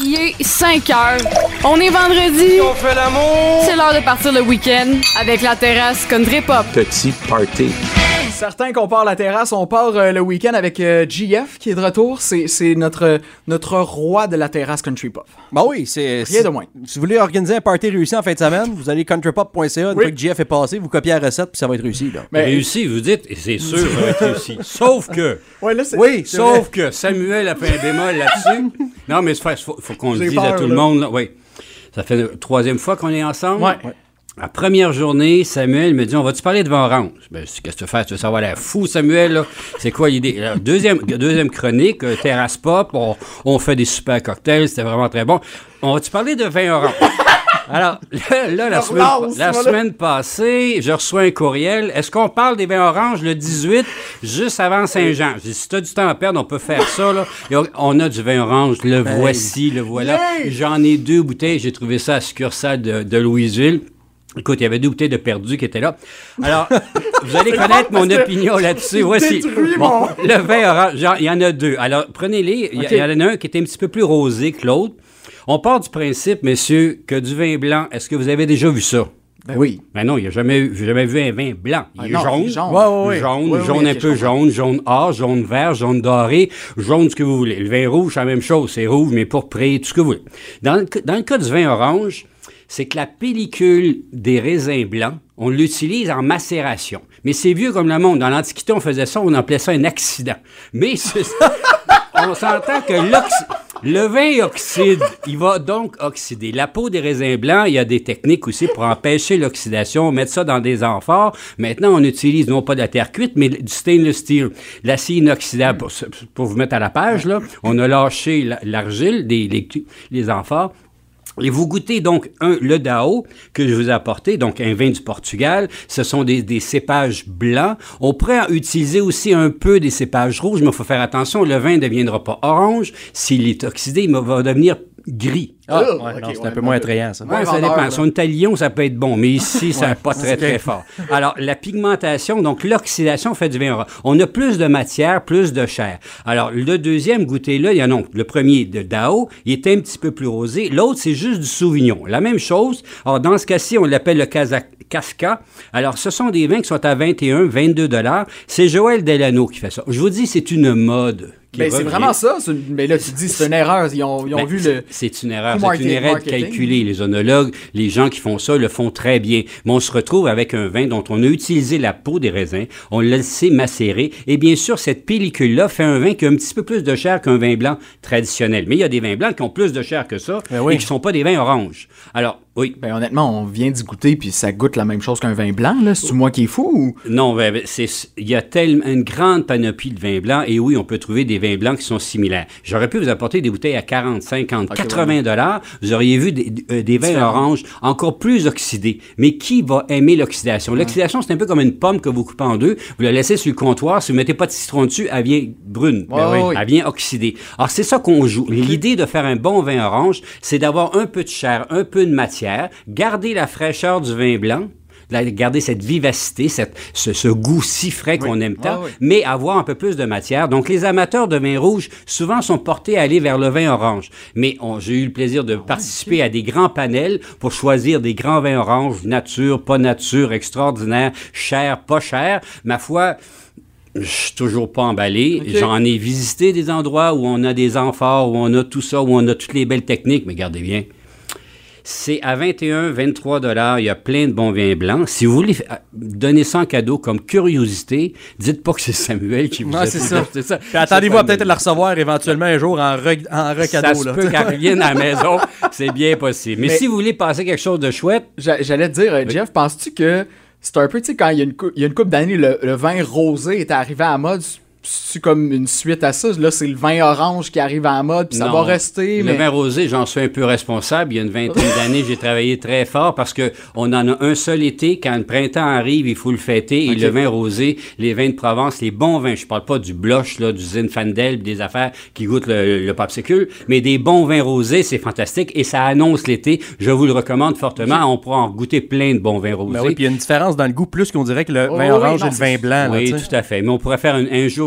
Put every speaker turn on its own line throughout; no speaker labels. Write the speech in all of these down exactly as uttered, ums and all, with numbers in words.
Il est cinq heures. On est vendredi.
On fait l'amour.
C'est l'heure de partir le week-end avec la terrasse Country Pop.
Petit party.
Certains qu'on part la terrasse, on part euh, le week-end avec euh, G F qui est de retour. C'est, c'est notre, notre roi de la terrasse Country Pop.
Ben oui, c'est...
Rien de moins.
Si vous voulez organiser un party réussi en fin de semaine, vous allez country pop point c a. Une
Oui.
fois que G F est passé, vous copiez la recette puis ça va être réussi. Là.
Mais,
Réussi, vous dites, et c'est sûr, ça va être réussi. Sauf que,
ouais, là, c'est,
Oui,
c'est
sauf
vrai.
que Samuel a fait un bémol là-dessus. Non, mais il faut, faut qu'on le
J'ai
dise
peur,
à tout
là.
le monde. Là. Oui. Ça fait la troisième fois qu'on est ensemble.
Ouais.
La première journée, Samuel me dit, on va-tu parler de vin orange? Ben, je dis, qu'est-ce que tu fais? Tu veux savoir l'air fou, Samuel, là? C'est quoi l'idée? Alors, deuxième, deuxième chronique, euh, terrasse pop, on, on fait des super cocktails, c'était vraiment très bon. On va-tu parler de vin orange? Alors, là, là, la, semaine,
relance,
la
voilà.
semaine passée, je reçois un courriel. Est-ce qu'on parle des vins oranges le dix-huit, juste avant Saint-Jean? Je dis, si tu as du temps à perdre, on peut faire ça, là. Et on, on a du vin orange, le voici, le voilà.
Yay!
J'en ai deux bouteilles, j'ai trouvé ça à la succursale de, de Louisville. Écoute, il y avait deux bouteilles de perdu qui étaient là. Alors, vous allez connaître mon
parce que
opinion là-dessus. Voici.
détruis
Bon,
mon-
le vin orange, genre, il y en a deux. Alors, prenez-les. Il y,
OK.
il y en a un qui était un petit peu plus rosé que l'autre. On part du principe, messieurs, que du vin blanc, est-ce que vous avez déjà vu ça?
Ben oui.
Ben non, il n'y a jamais, eu- j'ai jamais vu un vin blanc. Il
Ah
est
non,
jaune.
il est jaune.
Ouais, ouais, ouais.
Jaune,
Ouais, ouais,
jaune
ok,
un
je
peu
comprends.
jaune, jaune or, jaune vert, jaune doré, jaune ce que vous voulez. Le vin rouge, c'est la même chose. C'est rouge, mais pourpré, tout ce que vous voulez. Dans le, dans le cas du vin orange, c'est que la pellicule des raisins blancs, on l'utilise en macération. Mais c'est vieux comme le monde. Dans l'Antiquité, on faisait ça, on appelait ça un accident. Mais c'est- on s'entend que l'oxy- le vin oxyde, il va donc oxyder. La peau des raisins blancs, il y a des techniques aussi pour empêcher l'oxydation, mettre ça dans des amphores. Maintenant, on utilise non pas de la terre cuite, mais du stainless steel, l'acier inoxydable. Pour, pour vous mettre à la page, là, on a lâché la- l'argile, des, les, les amphores. Et vous goûtez donc un, le Dao que je vous ai apporté, donc un vin du Portugal. Ce sont des, des cépages blancs. On pourrait utiliser aussi un peu des cépages rouges, mais il faut faire attention, le vin ne deviendra pas orange. S'il est oxydé, il va devenir gris.
Ah,
Oh,
ouais,
ok,
non, c'est
ouais,
un peu
ouais.
moins attrayant, ça.
Ouais,
Ouais, ça
vendeur,
dépend.
là.
Si on est à Lyon, ça peut être bon, mais ici, ça n'est pas très,
ok.
très fort. Alors, la pigmentation, donc l'oxydation fait du vin orange. On a plus de matière, plus de chair. Alors, le deuxième, goûtez-le, il y en a le premier de Dao, il est un petit peu plus rosé. L'autre, c'est juste du Sauvignon. La même chose. Alors, dans ce cas-ci, on l'appelle le Casa- Casca. Alors, ce sont des vins qui sont à vingt et un, vingt-deux dollars. C'est Joël Delano qui fait ça. Je vous dis, c'est une mode. qui
Ben, c'est
revient.
vraiment ça. c'est une- Mais là, tu dis, c'est une erreur. Ils ont, ils ont
Ben,
vu
c'est-
le.
C'est une erreur.
coup
C'est
market-
une erreur
marketing.
calculée. Les onologues, les gens qui font ça, le font très bien. Mais on se retrouve avec un vin dont on a utilisé la peau des raisins, on l'a laissé macérer. Et bien sûr, cette pellicule-là fait un vin qui a un petit peu plus de chair qu'un vin blanc traditionnel. Mais il y a des vins blancs qui ont plus de chair que ça
Ben oui.
et qui ne sont pas des vins oranges. Alors, oui.
Ben, honnêtement, on vient d'y goûter, puis ça goûte la même chose qu'un vin blanc, là. C'est-tu moi qui est fou ou.
Non, ben, ben, c'est, il y a tellement une grande panoplie de vins blancs et oui, on peut trouver des vins blancs qui sont similaires. J'aurais pu vous apporter des bouteilles à quarante, cinquante,
Ok,
quatre-vingts dollars. Vous auriez vu des, euh, des vins
Différent.
oranges encore plus oxydés. Mais qui va aimer l'oxydation? L'oxydation, c'est un peu comme une pomme que vous coupez en deux. Vous la laissez sur le comptoir. Si vous mettez pas de citron dessus, elle vient brune.
Ouais, ouais, ouais.
Elle vient oxydée. Alors, c'est ça qu'on joue. L'idée de faire un bon vin orange, c'est d'avoir un peu de chair, un peu de matière, garder la fraîcheur du vin blanc, la- garder cette vivacité, cette, ce, ce goût si frais qu'on aime tant,
Ouais, ouais.
mais avoir un peu plus de matière. Donc, les amateurs de vin rouge, souvent, sont portés à aller vers le vin orange. Mais on- j'ai eu le plaisir de participer à des grands panels pour choisir des grands vins oranges, nature, pas nature, extraordinaire, cher, pas cher. Ma foi, je suis toujours pas emballé.
Ok.
J'en ai visité des endroits où on a des amphores, où on a tout ça, où on a toutes les belles techniques, mais regardez bien. C'est à vingt et un, vingt-trois dollars. Il y a plein de bons vins blancs. Si vous voulez euh, donner ça en cadeau comme curiosité, dites pas que c'est Samuel qui vous
Ouais,
a
c'est
fait
ça.
c'est ça.
Puis attendez-vous
C'est
à
pas
peut-être
une-
la recevoir éventuellement un jour en, re, en
Ça
recadeau.
se
là.
peut qu'elle revienne à la maison. C'est bien possible. Mais,
Mais-
si vous voulez passer quelque chose de chouette,
J'a- J'allais te dire, euh, Jeff, penses-tu que c'est un peu, tu sais, quand il y a une, cou- il y a une couple d'années, le, le vin rosé est arrivé à la mode, c'est comme une suite à ça? Là, c'est le vin orange qui arrive à la mode, puis ça
non.
va rester,
Le
mais...
vin rosé, j'en suis un peu responsable. Il y a une vingtaine d'années, j'ai travaillé très fort parce que on en a un seul été. Quand le printemps arrive, il faut le fêter.
Ok.
Et le vin rosé, les vins de Provence, les bons vins, je parle pas du Bloch, là, du Zinfandel, des affaires qui goûtent le, le popsicle, mais des bons vins rosés, c'est fantastique et ça annonce l'été. Je vous le recommande fortement. On pourra en goûter plein de bons vins rosés.
Ben oui, puis il y a une différence dans le goût plus qu'on dirait que le
Oh,
vin
oui,
orange
non,
et le vin
c'est-
blanc. là,
Oui,
tu sais.
tout à fait. Mais on pourrait faire un, un jour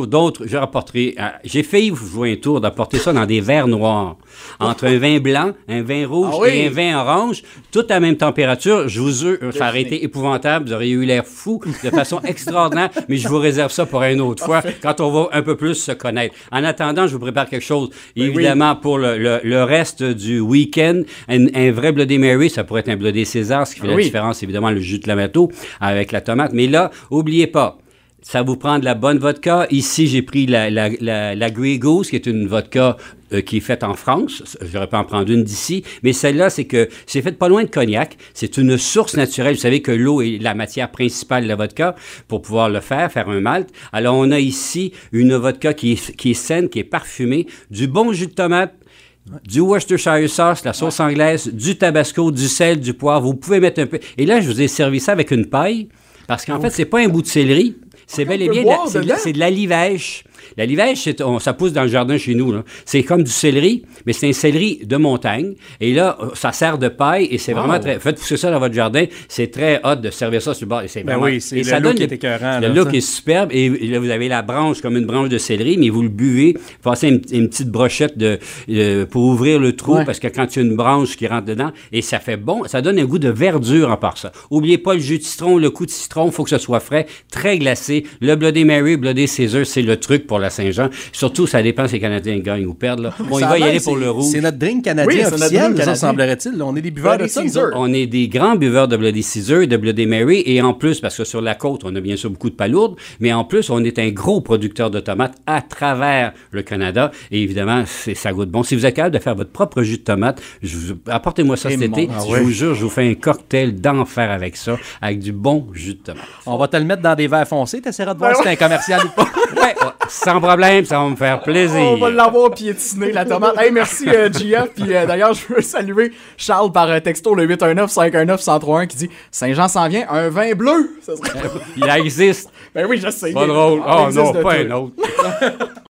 pour d'autres, je rapporterai. euh, J'ai failli vous jouer un tour d'apporter ça dans des verres noirs. Entre un vin blanc, un vin rouge
Ah oui.
et un vin orange, tout à la même température. Je vous jure, ça aurait été épouvantable. Vous auriez eu l'air fou de façon extraordinaire, mais je vous réserve ça pour une autre fois, quand on va un peu plus se connaître. En attendant, je vous prépare quelque chose. Évidemment, pour le, le, le reste du week-end, un, un vrai Bloody Mary, ça pourrait être un Bloody César, ce qui fait
Oui.
la différence, évidemment, le jus de Clamato avec la tomate. Mais là, oubliez pas, ça vous prend de la bonne vodka. Ici, j'ai pris la, la, la, la Grey Goose, qui est une vodka euh, qui est faite en France. J'aurais pu en prendre une d'ici. Mais celle-là, c'est que c'est fait pas loin de Cognac. C'est une source naturelle. Vous savez que l'eau est la matière principale de la vodka pour pouvoir le faire, faire un malt. Alors, on a ici une vodka qui est, qui est saine, qui est parfumée, du bon jus de tomate, du Worcestershire sauce, la sauce anglaise, du tabasco, du sel, du poivre. Vous pouvez mettre un peu... Et là, je vous ai servi ça avec une paille, parce qu'en fait, c'est pas un bout de céleri. C'est bel et
peut
bien de la,
boire
c'est, de la,
dedans?
c'est de la livèche. La livèche, c'est, on, ça pousse dans le jardin chez nous, là. C'est comme du céleri, mais c'est un céleri de montagne. Et là, ça sert de paille et c'est
Wow.
vraiment très... Faites pousser ça dans votre jardin. C'est très hot de servir ça sur le bord. Et c'est
Ben
vraiment-
oui, c'est
et
le
ça
look
donne
qui est
le-
écœurant,
Le
là,
look
ça.
est superbe. Et, et là, vous avez la branche comme une branche de céleri, mais vous le buvez. Vous passez une, une petite brochette de, euh, pour ouvrir le trou,
Ouais.
parce que quand il y a une branche qui rentre dedans, et ça fait bon, ça donne un goût de verdure en part ça. Oubliez pas le jus de citron, le coup de citron, il faut que ce soit frais, très glacé. Le Bloody Mary, Bloody Caesar, c'est le truc pour la Saint-Jean. Surtout, ça dépend si les Canadiens gagnent ou perdent. Là. Bon, il
Ça
va
a
y
l'air,
aller
c'est-
pour le rouge.
C'est notre drink
Oui,
canadien
c'est notre
officiel,
drink
ça
canadien.
semblerait-il. On est des buveurs de
Bloody
ça, nous
Caesar.
autres.
On est des grands buveurs de Bloody Caesar et de Bloody Mary, et en plus, parce que sur la côte, on a bien sûr beaucoup de palourdes, mais en plus, on est un gros producteur de tomates à travers le Canada, et évidemment, c'est, ça goûte bon. Si vous êtes capable de faire votre propre jus de tomate, je vous- apportez-moi ça
Et
cet été,
mon- ah
je
ouais.
vous jure, je vous fais un cocktail d'enfer avec ça, avec du bon jus de tomate.
On va te le mettre dans des verres foncés. T'essaieras de voir
Ben
si c'est un commercial ou pas.
Ouais, sans problème, ça va me faire plaisir.
On va l'avoir piétiné, la tomate. Hey, merci, euh, G F. Puis euh, d'ailleurs, je veux saluer Charles par euh, texto, le huit un neuf cinq un neuf un zéro trois un, qui dit Saint-Jean s'en vient, un vin bleu. Ça serait...
Il existe.
Ben oui, je sais.
Pas drôle.
Ah,
Oh
il existe
non,
de
pas
tout.
un autre.